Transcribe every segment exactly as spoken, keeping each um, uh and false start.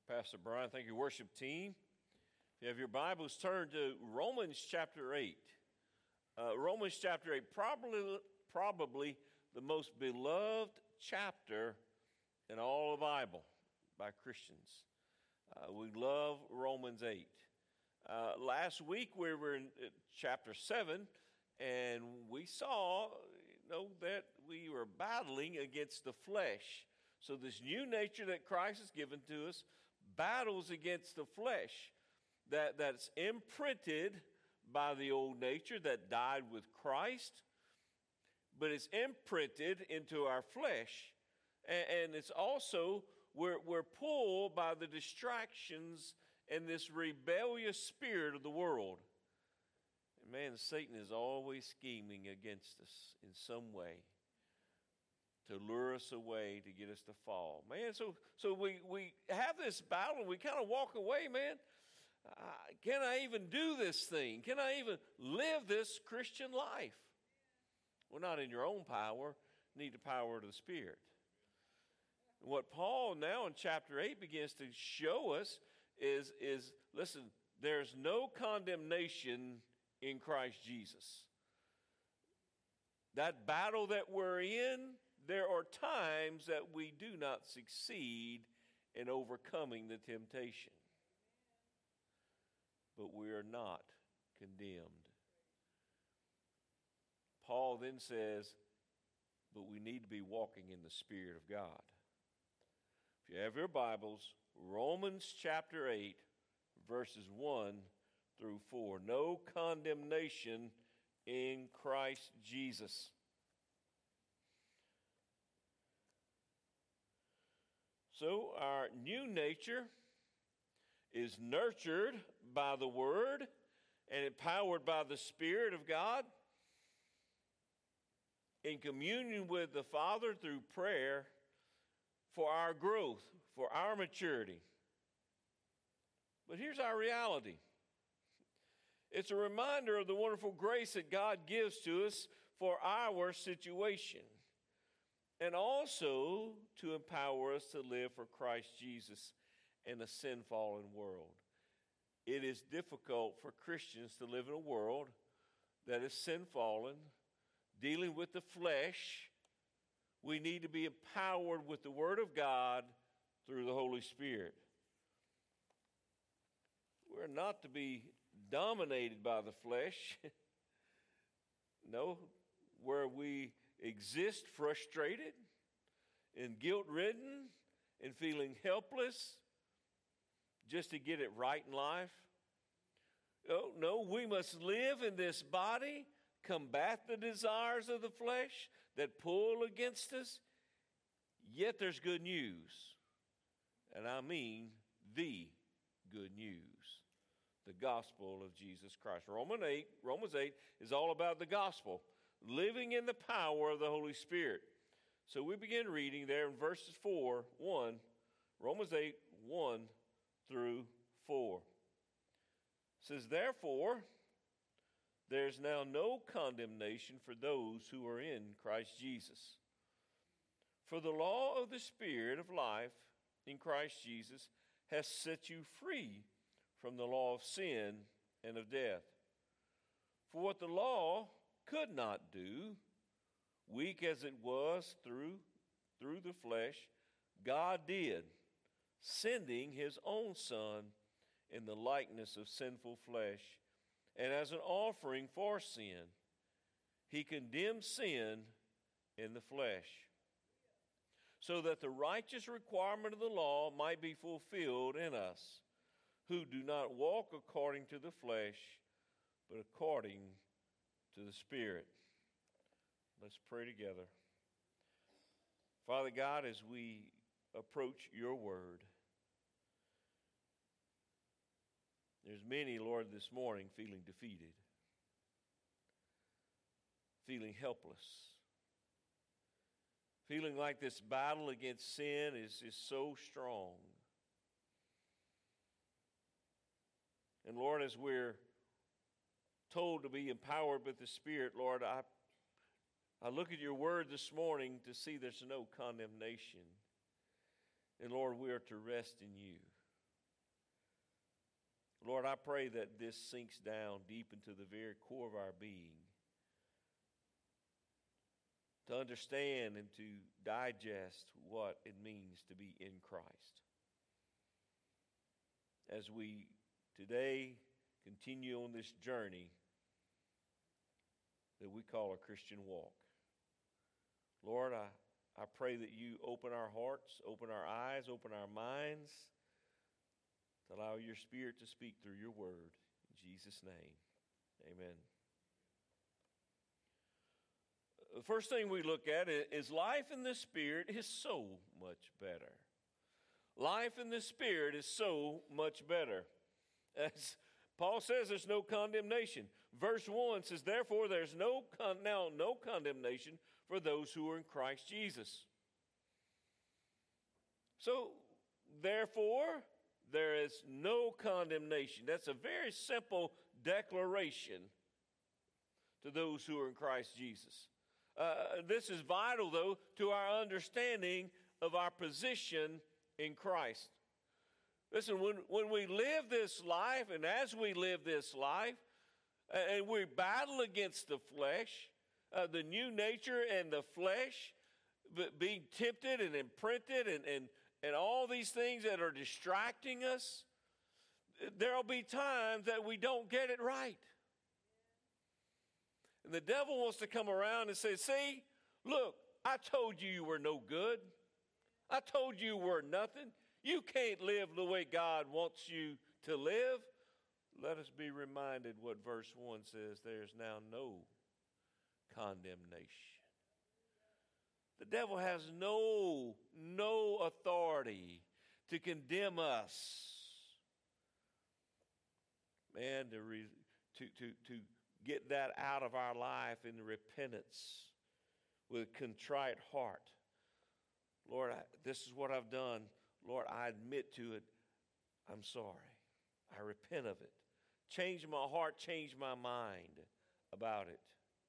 Pastor Brian. Thank you, worship team. If you have your Bibles, turn to Romans chapter eight. Uh, Romans chapter eight, probably, probably the most beloved chapter in all the Bible by Christians. Uh, we love Romans eight. Uh, last week we were in uh, chapter seven, and we saw, you know, that we were battling against the flesh. So this new nature that Christ has given to us battles against the flesh that, that's imprinted by the old nature that died with Christ, but it's imprinted into our flesh. And, and it's also, we're, we're pulled by the distractions and this rebellious spirit of the world. And man, Satan is always scheming against us in some way to lure us away, to get us to fall. Man, so so we, we have this battle, and we kind of walk away, man. Uh, can I even do this thing? Can I even live this Christian life? Well, not in your own power. You need the power of the Spirit. And what Paul now in chapter eight begins to show us is, is, listen, there's no condemnation in Christ Jesus. That battle that we're in, there are times that we do not succeed in overcoming the temptation. But we are not condemned. Paul then says, but we need to be walking in the Spirit of God. If you have your Bibles, Romans chapter eight, verses one through four. No condemnation in Christ Jesus. So our new nature is nurtured by the Word and empowered by the Spirit of God in communion with the Father through prayer for our growth, for our maturity. But here's our reality. It's a reminder of the wonderful grace that God gives to us for our situation, and also to empower us to live for Christ Jesus in a sin-fallen world. It is difficult for Christians to live in a world that is sin-fallen, dealing with the flesh. We need to be empowered with the Word of God through the Holy Spirit. We're not to be dominated by the flesh. No, where we exist frustrated and guilt-ridden and feeling helpless just to get it right in life. No, no, we must live in this body, combat the desires of the flesh that pull against us. Yet there's good news, and I mean the good news, the gospel of Jesus Christ. Romans eight, Romans eight is all about the gospel, living in the power of the Holy Spirit. So we begin reading there in verses four, one, Romans eight, one through four. It says, therefore, there's now no condemnation for those who are in Christ Jesus. For the law of the Spirit of life in Christ Jesus has set you free from the law of sin and of death. For what the law could not do, weak as it was through, through the flesh, God did, sending his own Son in the likeness of sinful flesh, and as an offering for sin, he condemned sin in the flesh, so that the righteous requirement of the law might be fulfilled in us, who do not walk according to the flesh, but according to the Spirit. Let's pray together. Father God, as we approach your word, there's many, Lord, this morning feeling defeated, feeling helpless, feeling like this battle against sin is, is so strong. And Lord, as we're told to be empowered with the Spirit, Lord, I, I look at your word this morning to see there's no condemnation. And Lord, we are to rest in you. Lord, I pray that this sinks down deep into the very core of our being, to understand and to digest what it means to be in Christ. As we today continue on this journey that we call a Christian walk, Lord, I, I pray that you open our hearts, open our eyes, open our minds, to allow your Spirit to speak through your word. In Jesus' name, amen. The first thing we look at is life in the Spirit is so much better. Life in the Spirit is so much better. As Paul says, there's no condemnation. Verse one says, therefore, there's no con- now no condemnation for those who are in Christ Jesus. So, therefore, there is no condemnation. That's a very simple declaration to those who are in Christ Jesus. Uh, this is vital, though, to our understanding of our position in Christ. Listen, when, when we live this life, and as we live this life, uh, and we battle against the flesh, uh, the new nature and the flesh, being tempted and imprinted and, and, and all these things that are distracting us, there'll be times that we don't get it right. And the devil wants to come around and say, see, look, I told you you were no good. I told you you were nothing. You can't live the way God wants you to live. Let us be reminded what verse one says. There's now no condemnation. The devil has no, no authority to condemn us. Man, to, re, to, to, to get that out of our life in repentance with a contrite heart. Lord, I, this is what I've done. Lord, I admit to it. I'm sorry. I repent of it. Change my heart, change my mind about it.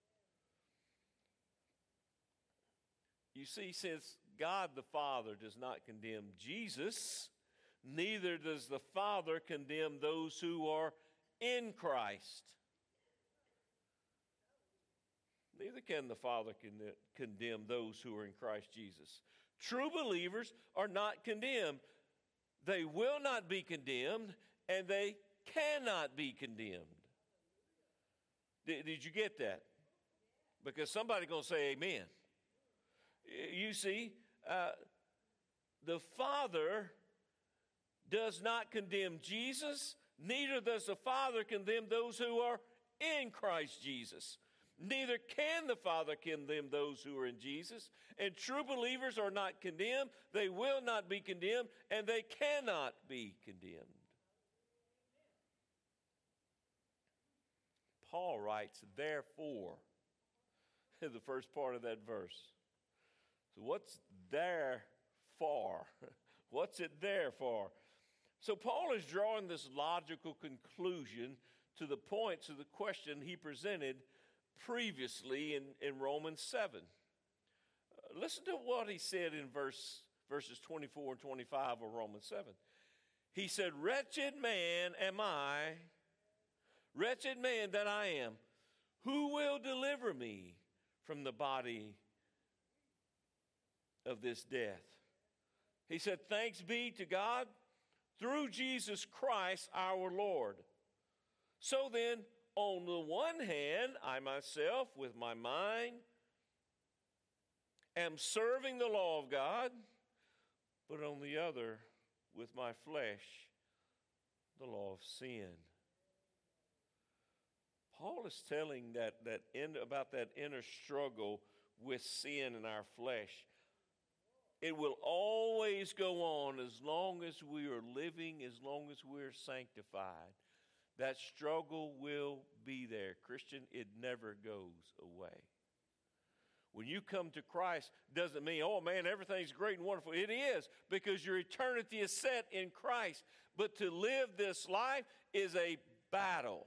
You see, since God the Father does not condemn Jesus, neither does the Father condemn those who are in Christ. Neither can the Father condemn those who are in Christ Jesus. True believers are not condemned. They will not be condemned, and they cannot be condemned. Did, did you get that? Because somebody's going to say amen. You see, uh, the Father does not condemn Jesus, neither does the Father condemn those who are in Christ Jesus. Neither can the Father condemn those who are in Jesus. And true believers are not condemned. They will not be condemned, and they cannot be condemned. Paul writes, therefore, in the first part of that verse. So what's there for? What's it there for? So Paul is drawing this logical conclusion to the points of the question he presented previously in, in Romans seven. Uh, listen to what he said in verse verses twenty-four and twenty-five of Romans seven. He said, wretched man am I, wretched man that I am, who will deliver me from the body of this death? He said, thanks be to God through Jesus Christ our Lord. So then, on the one hand, I myself with my mind am serving the law of God, but on the other, with my flesh, the law of sin. Paul is telling that, that in, about that inner struggle with sin in our flesh. It will always go on as long as we are living, as long as we're sanctified. That struggle will be there. Christian, it never goes away. When you come to Christ, doesn't mean, oh man, everything's great and wonderful. It is, because your eternity is set in Christ. But to live this life is a battle.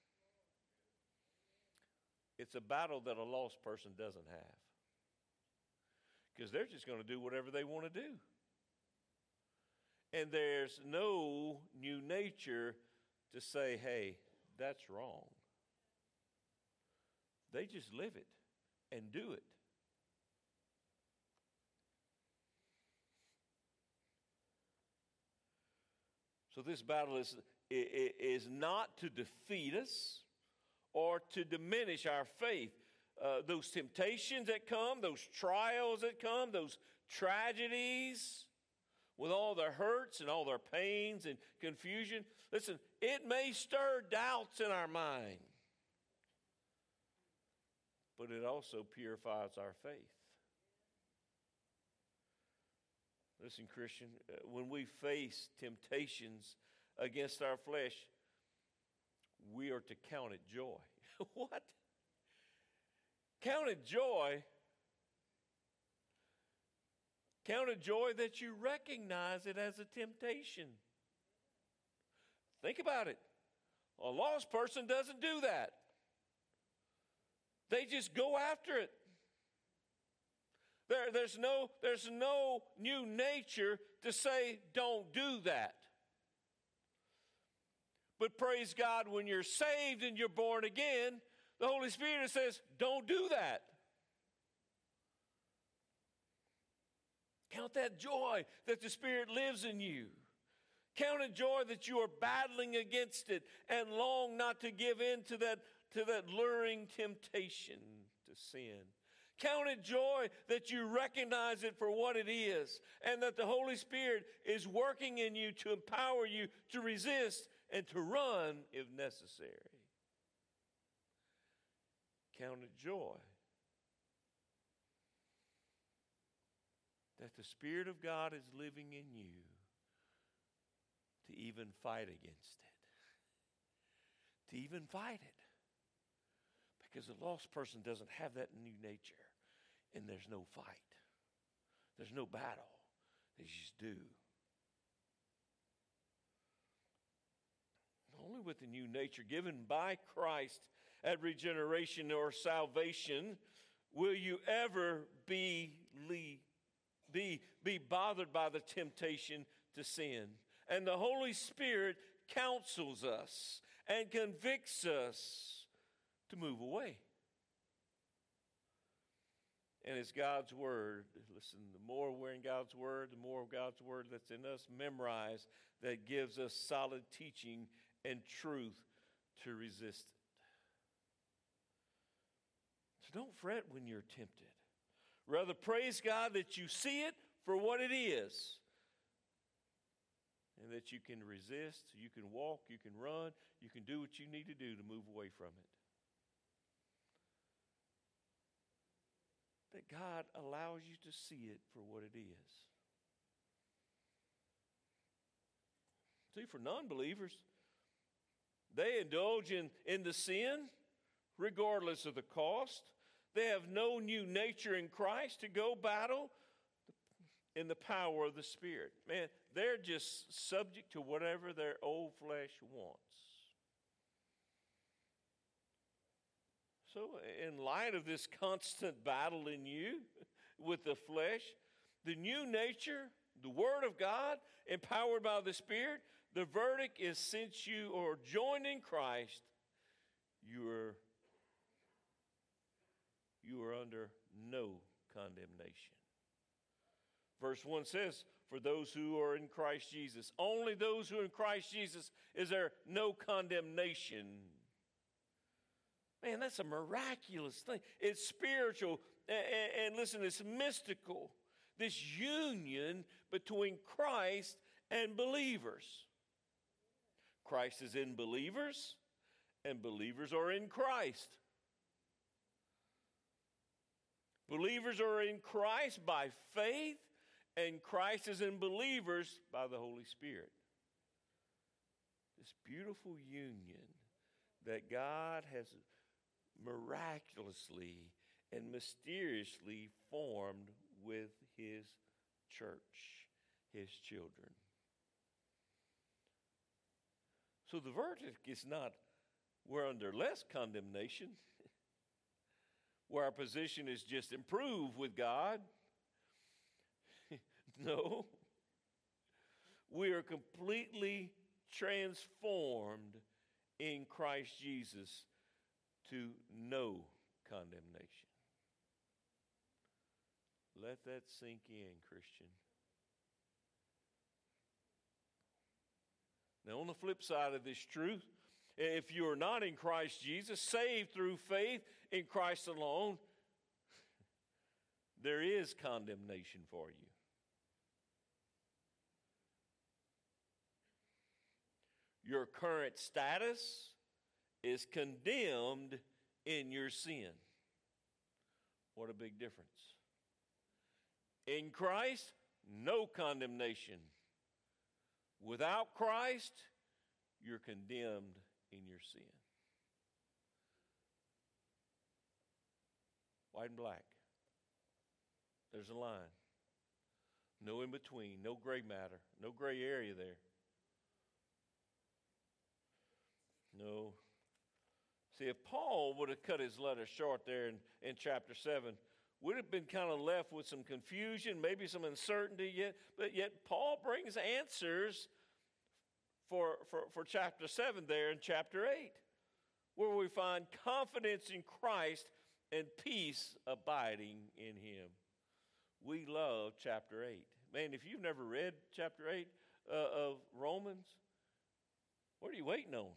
It's a battle that a lost person doesn't have. Because they're just going to do whatever they want to do. And there's no new nature to say, hey, that's wrong. They just live it and do it. So this battle is, is not to defeat us or to diminish our faith. Uh, those temptations that come, those trials that come, those tragedies with all their hurts and all their pains and confusion. Listen, it may stir doubts in our mind, but it also purifies our faith. Listen, Christian, when we face temptations against our flesh, we are to count it joy. What? Count it joy. Count it joy that you recognize it as a temptation. Think about it. A lost person doesn't do that. They just go after it. There, there's no, there's no new nature to say, don't do that. But praise God, when you're saved and you're born again, the Holy Spirit says, don't do that. Count that joy that the Spirit lives in you. Count it joy that you are battling against it and long not to give in to that, to that luring temptation to sin. Count it joy that you recognize it for what it is and that the Holy Spirit is working in you to empower you to resist and to run if necessary. Count it joy that the Spirit of God is living in you to even fight against it. To even fight it. Because a lost person doesn't have that new nature. And there's no fight. There's no battle. They just do. Only with the new nature given by Christ at regeneration or salvation will you ever be, be, be bothered by the temptation to sin. And the Holy Spirit counsels us and convicts us to move away. And it's God's Word. Listen, the more we're in God's Word, the more of God's Word that's in us memorized that gives us solid teaching and truth to resist it. So don't fret when you're tempted. Rather, praise God that you see it for what it is. And that you can resist, you can walk, you can run, you can do what you need to do to move away from it. That God allows you to see it for what it is. See, for non-believers, they indulge in, in the sin regardless of the cost. They have no new nature in Christ to go battle in the power of the Spirit. Man, they're just subject to whatever their old flesh wants. So in light of this constant battle in you with the flesh, the new nature, the Word of God, empowered by the Spirit, the verdict is since you are joined in Christ, you are, you are under no condemnation. Verse one says, for those who are in Christ Jesus, only those who are in Christ Jesus is there no condemnation. Man, that's a miraculous thing. It's spiritual, and, and, and listen, it's mystical. This union between Christ and believers. Christ is in believers, and believers are in Christ. Believers are in Christ by faith, and Christ is in believers by the Holy Spirit. This beautiful union that God has miraculously and mysteriously formed with His church, His children. So the verdict is not we're under less condemnation, where our position is just improved with God. No. We are completely transformed in Christ Jesus to no condemnation. Let that sink in, Christian. Now, on the flip side of this truth, if you are not in Christ Jesus, saved through faith in Christ alone, there is condemnation for you. Your current status is condemned in your sin. What a big difference. In Christ, no condemnation. Without Christ, you're condemned in your sin. White and black. There's a line. No in between, no gray matter, no gray area there. No. See, if Paul would have cut his letter short there in, in chapter seven, we'd have been kind of left with some confusion, maybe some uncertainty yet, but yet Paul brings answers for, for, for chapter seven there in chapter eight, where we find confidence in Christ and peace abiding in him. We love chapter eight. Man, if you've never read chapter eight uh, of Romans, what are you waiting on?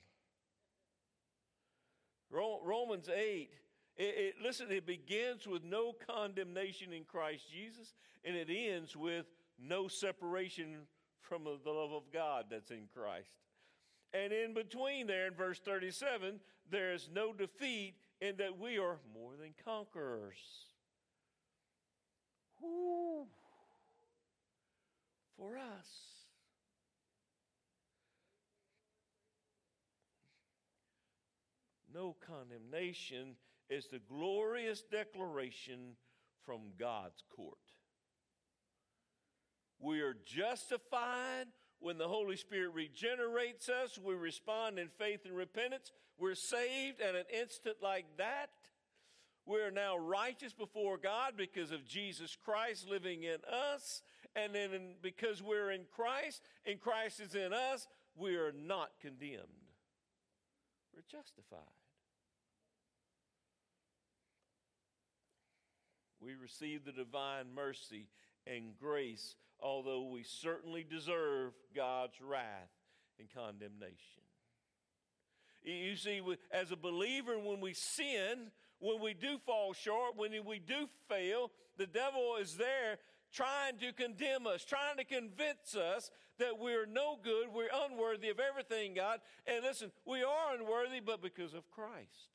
Romans eight, it, it, listen, it begins with no condemnation in Christ Jesus, and it ends with no separation from the love of God that's in Christ. And in between there, in verse thirty-seven, there's no defeat in that we are more than conquerors. Whoo! For us. No condemnation is the glorious declaration from God's court. We are justified when the Holy Spirit regenerates us. We respond in faith and repentance. We're saved at an instant like that. We are now righteous before God because of Jesus Christ living in us. And then in, because we're in Christ, and Christ is in us, we are not condemned. We're justified. We receive the divine mercy and grace, although we certainly deserve God's wrath and condemnation. You see, as a believer, when we sin, when we do fall short, when we do fail, the devil is there trying to condemn us, trying to convince us that we're no good, we're unworthy of everything, God. And listen, we are unworthy, but because of Christ.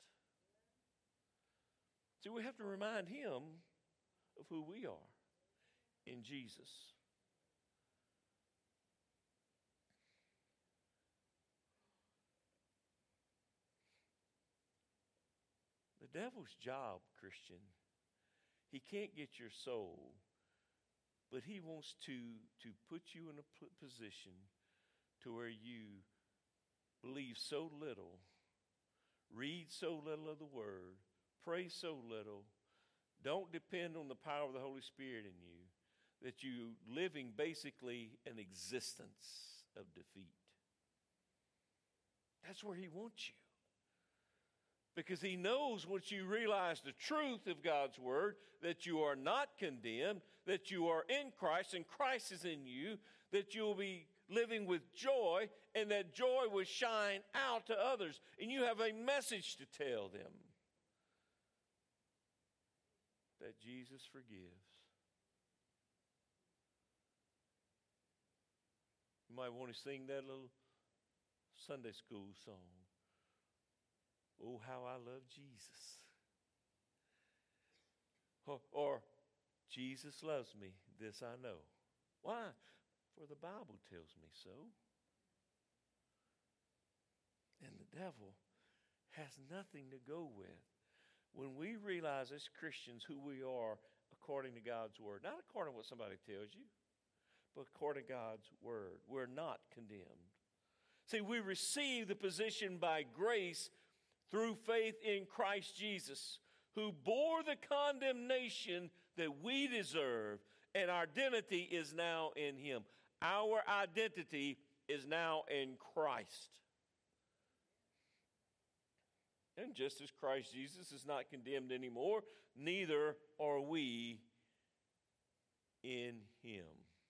See, we have to remind him of who we are in Jesus. The devil's job, Christian, he can't get your soul, but he wants to, to put you in a position to where you believe so little, read so little of the Word, pray so little, don't depend on the power of the Holy Spirit in you, that you living basically an existence of defeat. That's where he wants you. Because he knows once you realize the truth of God's Word, that you are not condemned, that you are in Christ and Christ is in you, that you will be living with joy, and that joy will shine out to others. And you have a message to tell them. That Jesus forgives. You might want to sing that little Sunday school song. Oh, how I love Jesus. Or, or Jesus loves me, this I know. Why? For the Bible tells me so. And the devil has nothing to go with. When we realize as Christians who we are according to God's Word, not according to what somebody tells you, but according to God's Word, we're not condemned. See, we receive the position by grace through faith in Christ Jesus, who bore the condemnation that we deserve, and our identity is now in him. Our identity is now in Christ. And just as Christ Jesus is not condemned anymore, neither are we in him.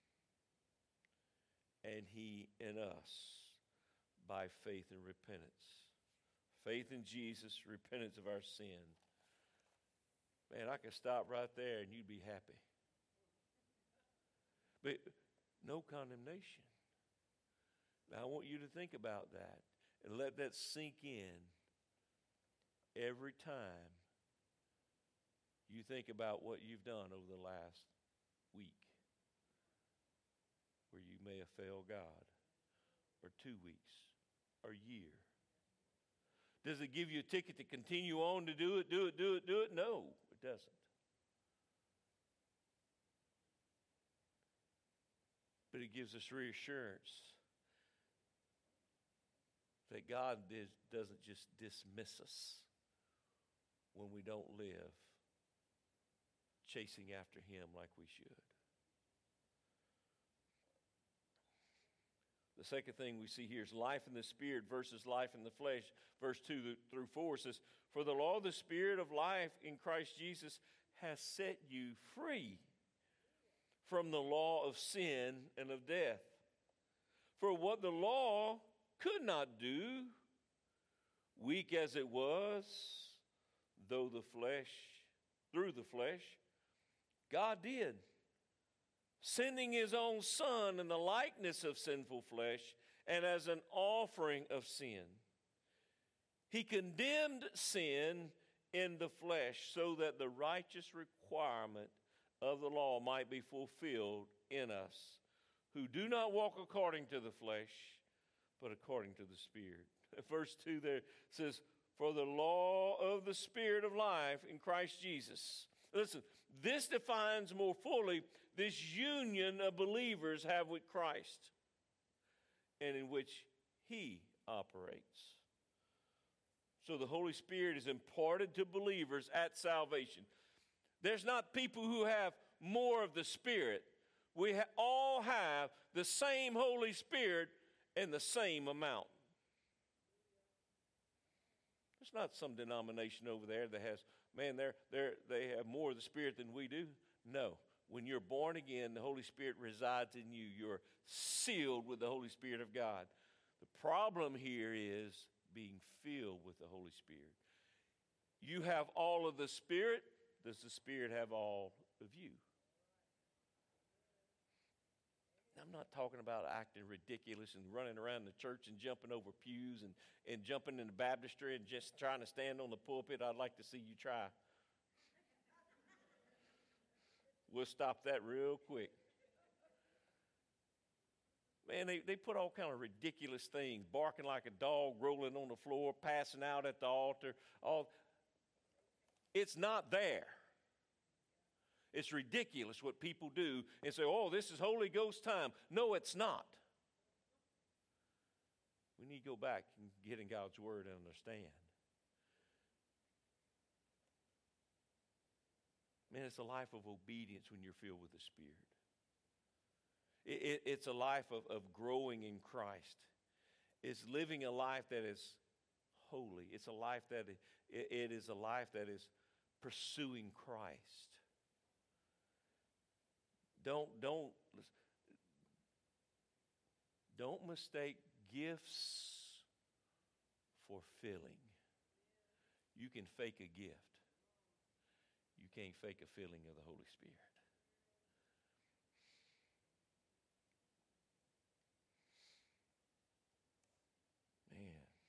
And he in us by faith and repentance. Faith in Jesus, repentance of our sin. Man, I could stop right there and you'd be happy. But no condemnation. Now, I want you to think about that and let that sink in every time you think about what you've done over the last week, where you may have failed God, or two weeks, or year. Does it give you a ticket to continue on to do it, do it, do it, do it? No, it doesn't. But it gives us reassurance that God did, doesn't just dismiss us when we don't live chasing after him like we should. The second thing we see here is life in the Spirit versus life in the flesh. Verse two through four says, "For the law of the Spirit of life in Christ Jesus has set you free from the law of sin and of death. For what the law could not do, weak as it was, though the flesh, through the flesh, God did, sending his own Son in the likeness of sinful flesh and as an offering of sin. He condemned sin in the flesh so that the righteous requirement of the law might be fulfilled in us, who do not walk according to the flesh, but according to the Spirit." Verse two there says, "For the law of the Spirit of life in Christ Jesus." Listen, this defines more fully this union of believers have with Christ and in which he operates. So the Holy Spirit is imparted to believers at salvation. There's not people who have more of the Spirit. We ha- all have the same Holy Spirit in the same amount. There's not some denomination over there that has, man, they're, they're, they have more of the Spirit than we do. No. When you're born again, the Holy Spirit resides in you. You're sealed with the Holy Spirit of God. The problem here is being filled with the Holy Spirit. You have all of the Spirit. Does the Spirit have all of you? I'm not talking about acting ridiculous and running around the church and jumping over pews and, and jumping in the baptistry and just trying to stand on the pulpit. I'd like to see you try. We'll stop that real quick. Man, they, they put all kind of ridiculous things, barking like a dog, rolling on the floor, passing out at the altar. All, it's not there. It's ridiculous what people do and say, "Oh, this is Holy Ghost time." No, it's not. We need to go back and get in God's Word and understand. Man, it's a life of obedience when you're filled with the Spirit. It, it, it's a life of, of growing in Christ. It's living a life that is holy. It's a life that it, it is a life that is pursuing Christ. Don't don't don't mistake gifts for filling. You can fake a gift. You can't fake a filling of the Holy Spirit. Man.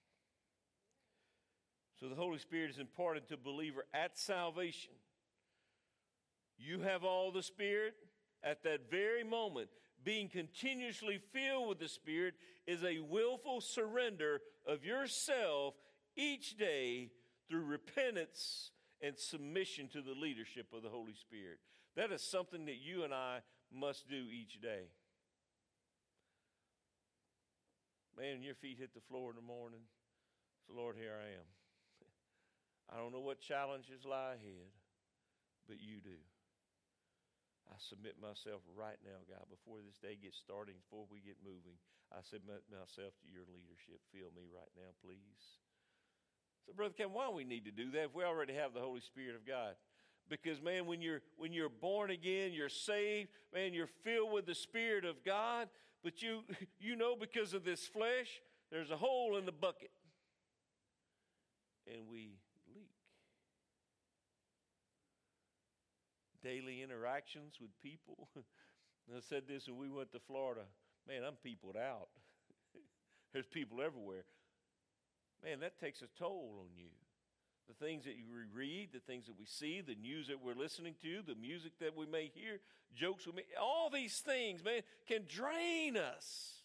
So the Holy Spirit is imparted to a believer at salvation. You have all the Spirit. At that very moment, being continuously filled with the Spirit is a willful surrender of yourself each day through repentance and submission to the leadership of the Holy Spirit. That is something that you and I must do each day. Man, your feet hit the floor in the morning. So, Lord, here I am. I don't know what challenges lie ahead, but you do. I submit myself right now, God, before this day gets started, before we get moving. I submit myself to your leadership. Fill me right now, please. So, Brother Kevin, why do we need to do that if we already have the Holy Spirit of God? Because, man, when you're when you're born again, you're saved, man, you're filled with the Spirit of God, but you you know because of this flesh, there's a hole in the bucket. And we leak. Daily interactions with people. I said this when we went to Florida. Man, I'm peopled out. There's people everywhere. Man, that takes a toll on you. The things that you read, the things that we see, the news that we're listening to, the music that we may hear, jokes we may, all these things, man, can drain us.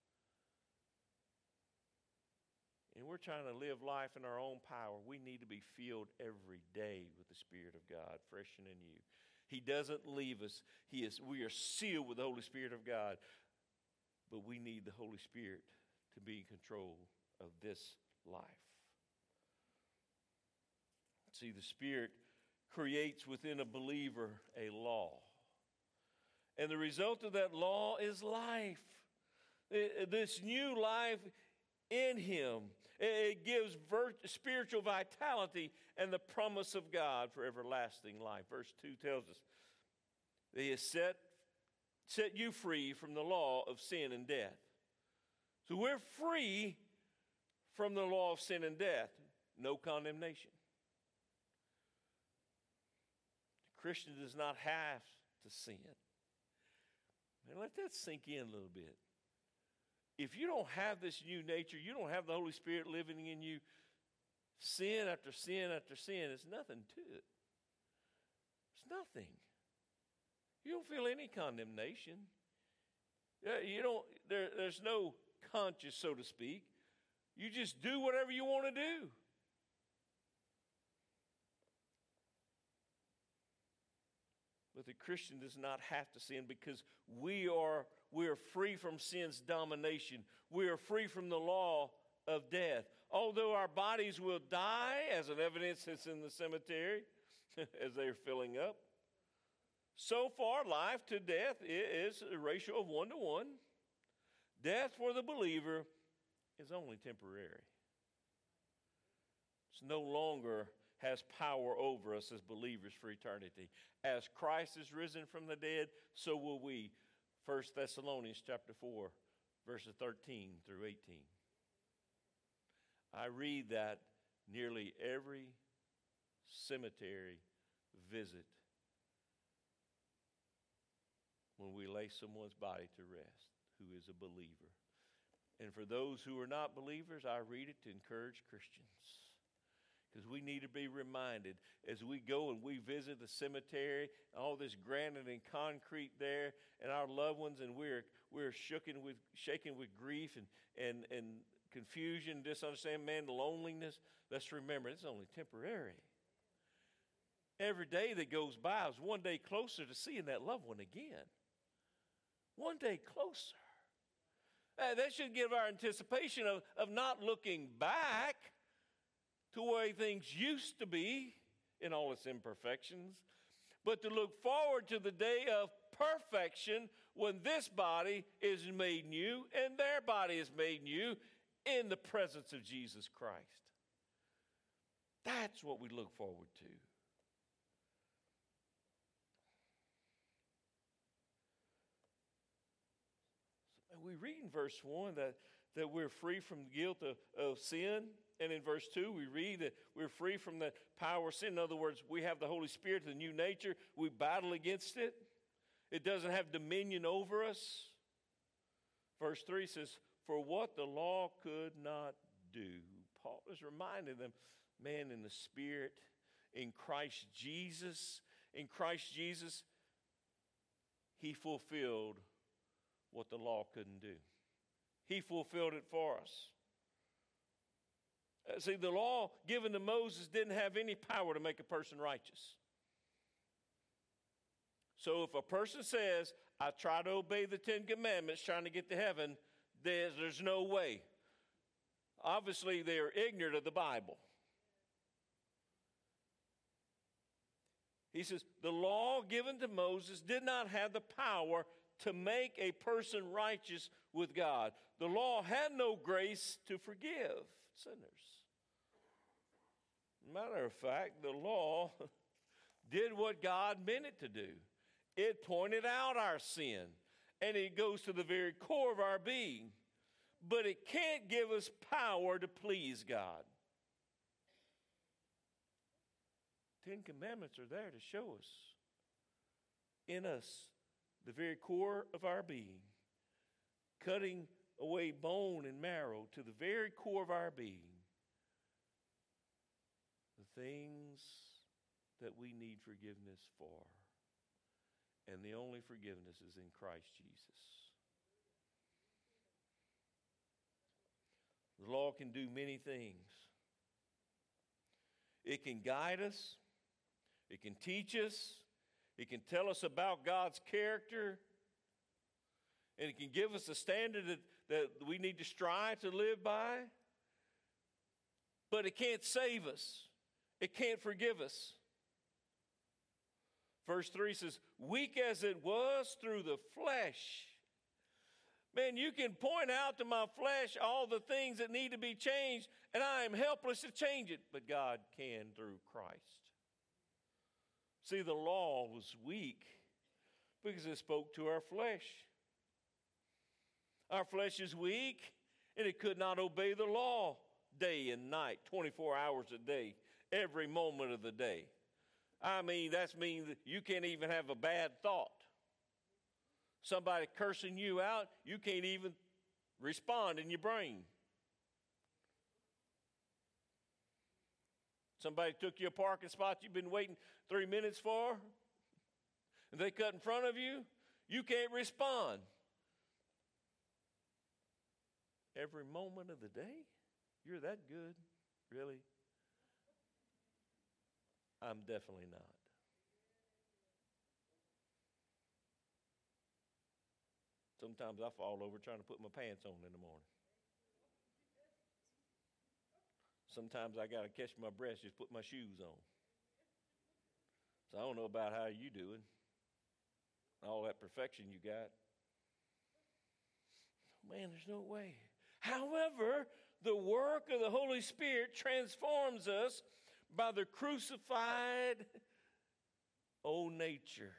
And we're trying to live life in our own power. We need to be filled every day with the Spirit of God, fresh and anew. He doesn't leave us. He is, we are sealed with the Holy Spirit of God. But we need the Holy Spirit to be in control of this life. See, the Spirit creates within a believer a law. And the result of that law is life. This new life in Him. It gives spiritual vitality and the promise of God for everlasting life. Verse two tells us that He has set, set you free from the law of sin and death. So we're free from the law of sin and death. No condemnation. The Christian does not have to sin. And let that sink in a little bit. If you don't have this new nature, you don't have the Holy Spirit living in you, sin after sin after sin, it's nothing to it. It's nothing. You don't feel any condemnation. You don't, there, there's no conscience, so to speak. You just do whatever you want to do. But the Christian does not have to sin because we are, we are free from sin's domination. We are free from the law of death. Although our bodies will die, as an evidence that's in the cemetery, as they're filling up, so far life to death is a ratio of one to one. Death for the believer is only temporary. It's no longer has power over us as believers for eternity. As Christ is risen from the dead, so will we. First Thessalonians chapter four, verses thirteen through eighteen. I read that nearly every cemetery visit when we lay someone's body to rest who is a believer. And for those who are not believers, I read it to encourage Christians. Because we need to be reminded as we go and we visit the cemetery, all this granite and concrete there, and our loved ones, and we're we're shaken with shaken with grief and and and confusion, misunderstanding, man, loneliness. Let's remember it's only temporary. Every day that goes by is one day closer to seeing that loved one again. One day closer. Uh, that should give our anticipation of, of not looking back to the way things used to be in all its imperfections, but to look forward to the day of perfection when this body is made new and their body is made new in the presence of Jesus Christ. That's what we look forward to. We read in verse one that, that we're free from the guilt of, of sin. And in verse two, we read that we're free from the power of sin. In other words, we have the Holy Spirit, the new nature. We battle against it. It doesn't have dominion over us. Verse three says, for what the law could not do. Paul is reminding them, man, in the Spirit, in Christ Jesus, in Christ Jesus, He fulfilled what the law couldn't do. He fulfilled it for us. Uh, see, the law given to Moses didn't have any power to make a person righteous. So if a person says, I try to obey the Ten Commandments trying to get to heaven, there's, there's no way. Obviously, they are ignorant of the Bible. He says, the law given to Moses did not have the power to make a person righteous with God. The law had no grace to forgive sinners. Matter of fact, the law did what God meant it to do. It pointed out our sin, and it goes to the very core of our being. But it can't give us power to please God. Ten Commandments are there to show us, in us, the very core of our being, cutting away bone and marrow to the very core of our being, the things that we need forgiveness for. And the only forgiveness is in Christ Jesus. The law can do many things. It can guide us. It can teach us. It can tell us about God's character. And it can give us a standard that, that we need to strive to live by. But it can't save us. It can't forgive us. Verse three says, weak as it was through the flesh. Man, you can point out to my flesh all the things that need to be changed, and I am helpless to change it. But God can through Christ. See, the law was weak because it spoke to our flesh. Our flesh is weak, and it could not obey the law day and night, twenty-four hours a day, every moment of the day. I mean, that means that you can't even have a bad thought. Somebody cursing you out, you can't even respond in your brain. Somebody took you a parking spot you've been waiting three minutes for, and they cut in front of you, you can't respond. Every moment of the day? You're that good? Really? I'm definitely not. Sometimes I fall over trying to put my pants on in the morning. Sometimes I got to catch my breath, just put my shoes on. So I don't know about how you doing. All that perfection you got. Man, there's no way. However, the work of the Holy Spirit transforms us by the crucified old nature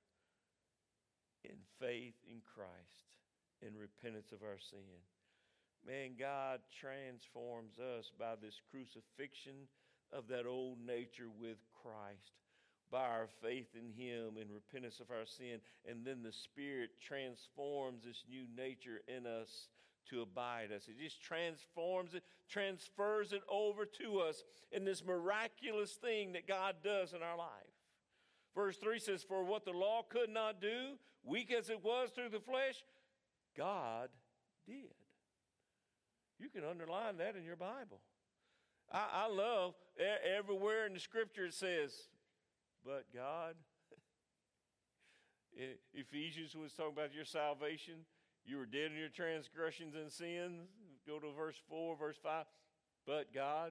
in faith in Christ, in repentance of our sin. Man, God transforms us by this crucifixion of that old nature with Christ, by our faith in Him and repentance of our sin. And then the Spirit transforms this new nature in us to abide us. It just transforms it, transfers it over to us in this miraculous thing that God does in our life. Verse three says, for what the law could not do, weak as it was through the flesh, God did. You can underline that in your Bible. I, I love everywhere in the Scripture it says, but God. Ephesians was talking about your salvation. You were dead in your transgressions and sins. Go to verse four, verse five. But God,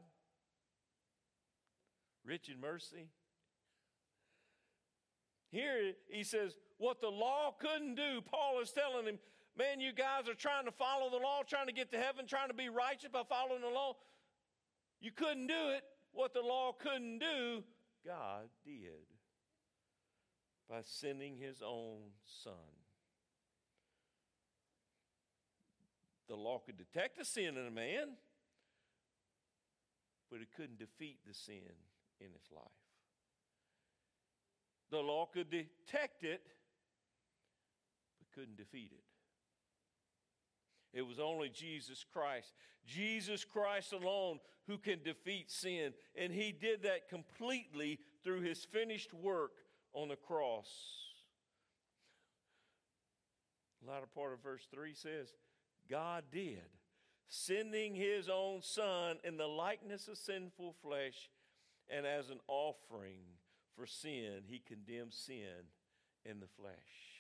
rich in mercy. Here he says, what the law couldn't do, Paul is telling him, man, you guys are trying to follow the law, trying to get to heaven, trying to be righteous by following the law. You couldn't do it. What the law couldn't do, God did by sending His own Son. The law could detect the sin in a man, but it couldn't defeat the sin in his life. The law could detect it, but couldn't defeat it. It was only Jesus Christ, Jesus Christ alone, who can defeat sin. And He did that completely through His finished work on the cross. The latter part of verse three says, God did, sending His own Son in the likeness of sinful flesh, and as an offering for sin, He condemned sin in the flesh.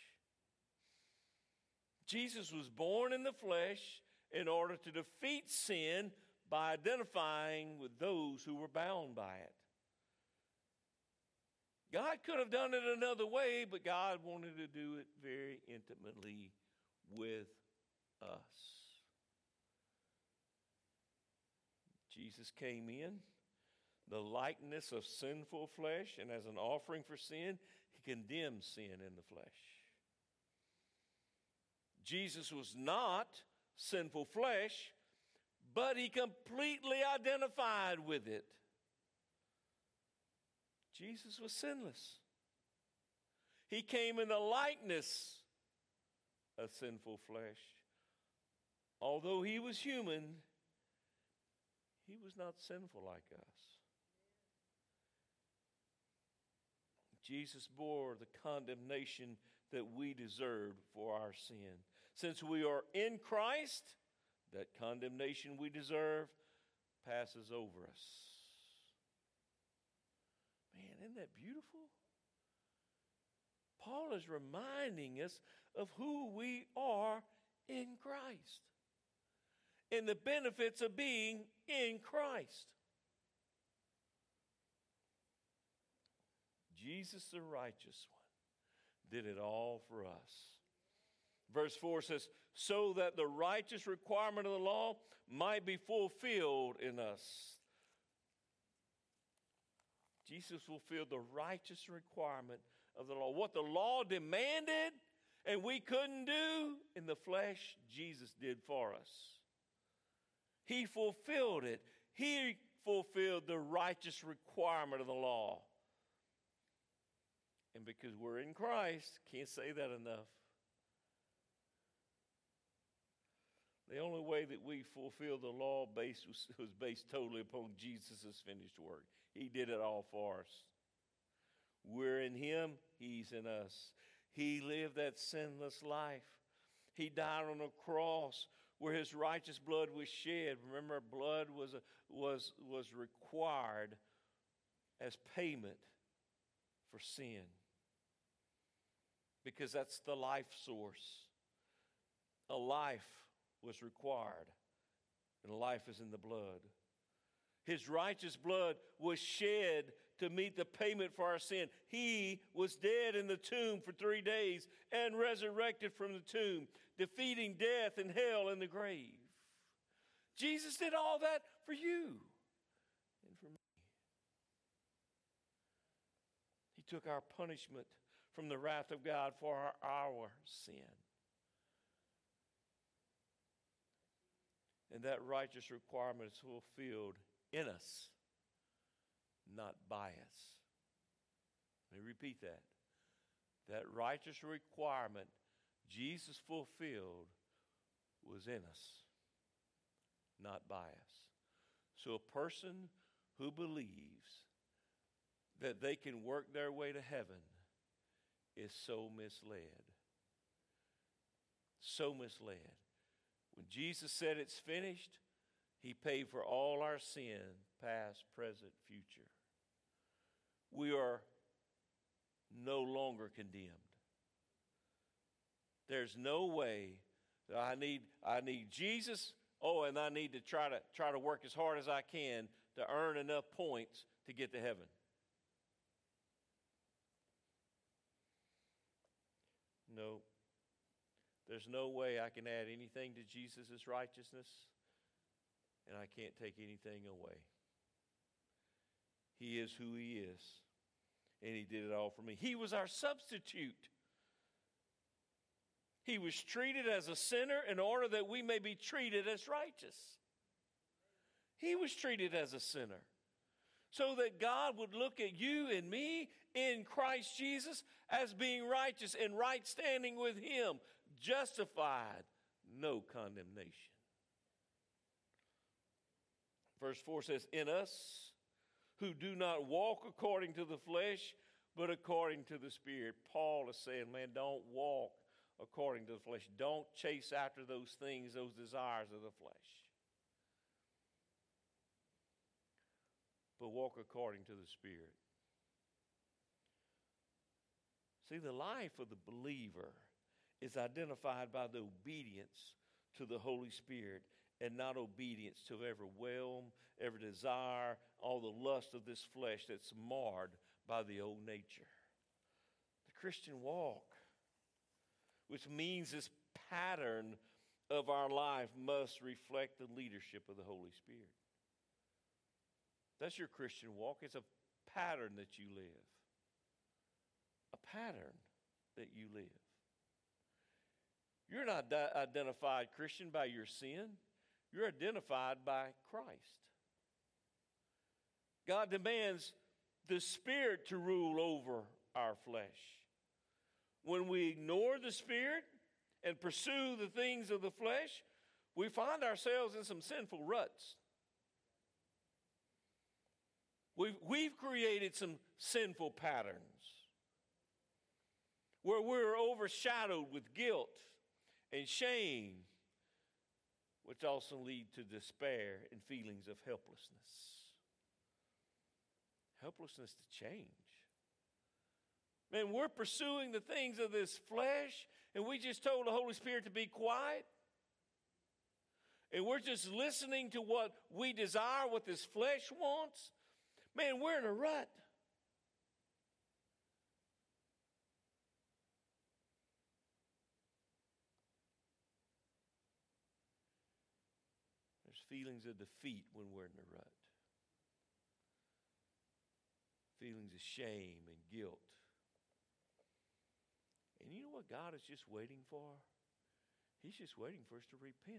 Jesus was born in the flesh in order to defeat sin by identifying with those who were bound by it. God could have done it another way, but God wanted to do it very intimately with us. Jesus came in the likeness of sinful flesh, and as an offering for sin, he condemned sin in the flesh. Jesus was not sinful flesh, but he completely identified with it. Jesus was sinless. He came in the likeness of sinful flesh. Although he was human, he was not sinful like us. Jesus bore the condemnation that we deserved for our sin. Since we are in Christ, that condemnation we deserve passes over us. Man, isn't that beautiful? Paul is reminding us of who we are in Christ and the benefits of being in Christ. Jesus, the righteous one, did it all for us. Verse four says, so that the righteous requirement of the law might be fulfilled in us. Jesus fulfilled the righteous requirement of the law. What the law demanded and we couldn't do in the flesh, Jesus did for us. He fulfilled it. He fulfilled the righteous requirement of the law. And because we're in Christ, can't say that enough. The only way that we fulfill the law based was, was based totally upon Jesus' finished work. He did it all for us. We're in him, he's in us. He lived that sinless life. He died on a cross where his righteous blood was shed. Remember, blood was, a, was, was required as payment for sin, because that's the life source. A life was required, and life is in the blood. His righteous blood was shed to meet the payment for our sin. He was dead in the tomb for three days and resurrected from the tomb, defeating death and hell and the grave. Jesus did all that for you and for me. He took our punishment from the wrath of God for our, our sin. And that righteous requirement is fulfilled in us, not by us. Let me repeat that. That righteous requirement Jesus fulfilled was in us, not by us. So a person who believes that they can work their way to heaven is so misled. So misled. When Jesus said it's finished, he paid for all our sin, past, present, future. We are no longer condemned. There's no way that I need I need Jesus, oh, and I need to try to try to work as hard as I can to earn enough points to get to heaven. No. There's no way I can add anything to Jesus' righteousness, and I can't take anything away. He is who he is, and he did it all for me. He was our substitute. He was treated as a sinner in order that we may be treated as righteous. He was treated as a sinner so that God would look at you and me in Christ Jesus as being righteous and right standing with him, justified, no condemnation. Verse four says, in us who do not walk according to the flesh, but according to the Spirit. Paul is saying, man, don't walk according to the flesh. Don't chase after those things, those desires of the flesh. But walk according to the Spirit. See, the life of the believer is identified by the obedience to the Holy Spirit and not obedience to every whim, every desire, all the lust of this flesh that's marred by the old nature. The Christian walk, which means this pattern of our life must reflect the leadership of the Holy Spirit. That's your Christian walk. It's a pattern that you live. A pattern that you live. You're not di- identified Christian by your sin. You're identified by Christ. God demands the Spirit to rule over our flesh. When we ignore the Spirit and pursue the things of the flesh, we find ourselves in some sinful ruts. We've, we've created some sinful patterns where we're overshadowed with guilt and shame, which also lead to despair and feelings of helplessness. Helplessness to change. Man, we're pursuing the things of this flesh, and we just told the Holy Spirit to be quiet. And we're just listening to what we desire, what this flesh wants. Man, we're in a rut. There's feelings of defeat when we're in a rut. Feelings of shame and guilt. And you know what God is just waiting for? He's just waiting for us to repent.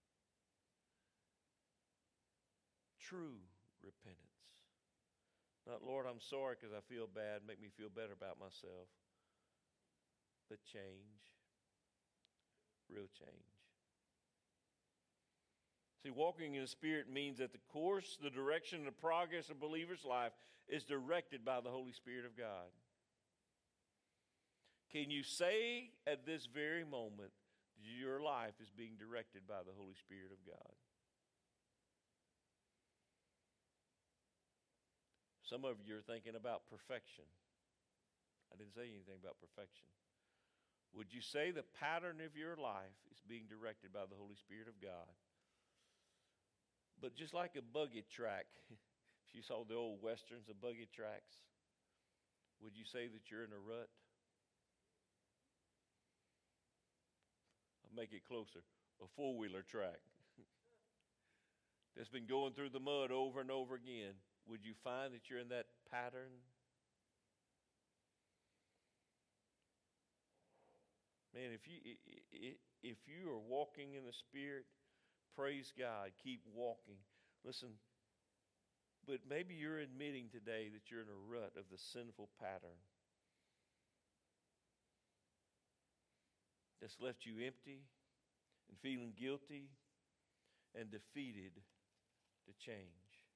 True repentance. Not, Lord, I'm sorry because I feel bad. Make me feel better about myself. But change. Real change. See, walking in the Spirit means that the course, the direction, and the progress of a believer's life is directed by the Holy Spirit of God. Can you say at this very moment that your life is being directed by the Holy Spirit of God? Some of you are thinking about perfection. I didn't say anything about perfection. Would you say the pattern of your life is being directed by the Holy Spirit of God? But just like a buggy track, if you saw the old westerns, the buggy tracks, would you say that you're in a rut? I'll make it closer. A four-wheeler track that's been going through the mud over and over again. Would you find that you're in that pattern? Man, if you if you are walking in the Spirit, praise God. Keep walking. Listen, but maybe you're admitting today that you're in a rut of the sinful pattern that's left you empty and feeling guilty and defeated to change.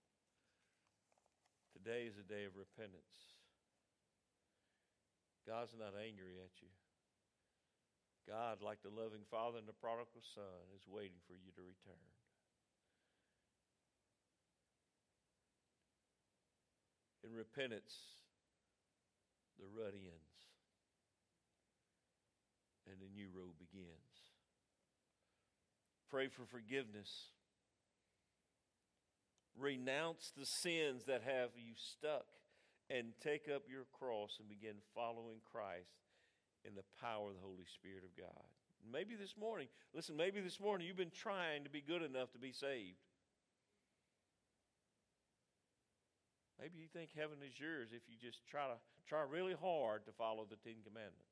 Today is a day of repentance. God's not angry at you. God, like the loving Father and the prodigal Son, is waiting for you to return. In repentance, the rut ends and a new road begins. Pray for forgiveness. Renounce the sins that have you stuck and take up your cross and begin following Christ in the power of the Holy Spirit of God. Maybe this morning, listen, maybe this morning you've been trying to be good enough to be saved. Maybe you think heaven is yours if you just try to try really hard to follow the Ten Commandments.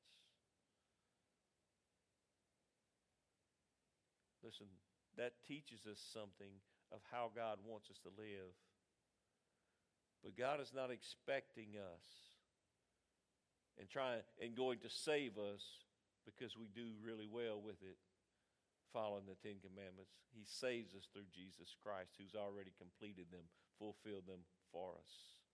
Listen, that teaches us something of how God wants us to live. But God is not expecting us and trying and going to save us because we do really well with it, following the Ten Commandments. He saves us through Jesus Christ, who's already completed them, fulfilled them for us.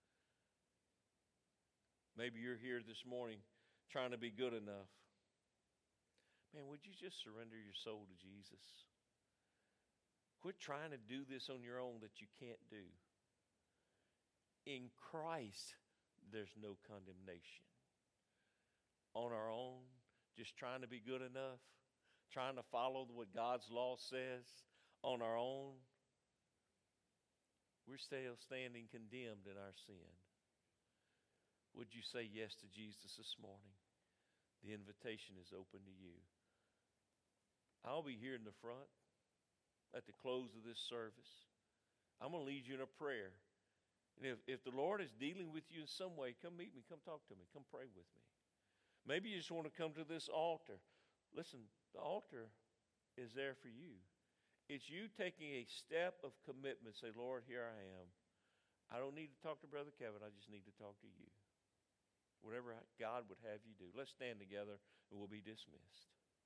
Maybe you're here this morning trying to be good enough. Man, would you just surrender your soul to Jesus? Quit trying to do this on your own that you can't do. In Christ, there's no condemnation. On our own, just trying to be good enough, trying to follow what God's law says on our own, we're still standing condemned in our sin. Would you say yes to Jesus this morning? The invitation is open to you. I'll be here in the front at the close of this service. I'm going to lead you in a prayer. And if, if the Lord is dealing with you in some way, come meet me, come talk to me, come pray with me. Maybe you just want to come to this altar. Listen, the altar is there for you. It's you taking a step of commitment. Say, Lord, here I am. I don't need to talk to Brother Kevin. I just need to talk to you. Whatever God would have you do. Let's stand together and we'll be dismissed.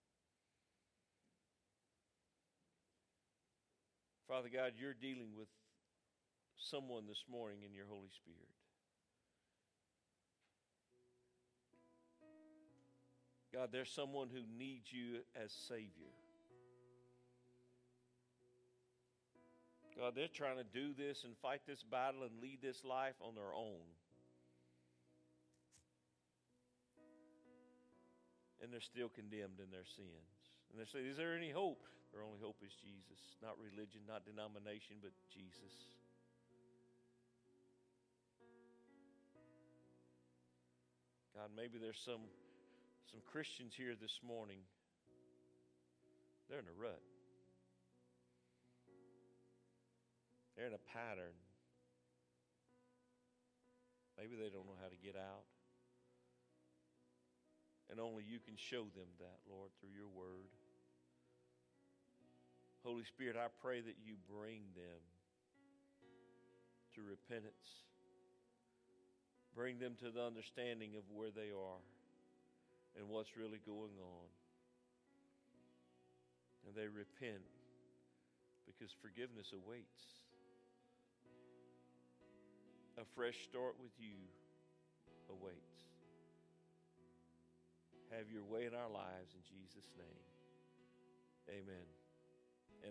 Father God, you're dealing with someone this morning in your Holy Spirit. God, there's someone who needs you as Savior. God, they're trying to do this and fight this battle and lead this life on their own. And they're still condemned in their sins. And they say, is there any hope? Their only hope is Jesus. Not religion, not denomination, but Jesus. God, maybe there's some, some Christians here this morning. They're in a rut. They're in a pattern. Maybe they don't know how to get out. And only you can show them that, Lord, through your word. Holy Spirit, I pray that you bring them to repentance. Bring them to the understanding of where they are and what's really going on. And they repent because forgiveness awaits. A fresh start with you awaits. Have your way in our lives in Jesus' name. Amen.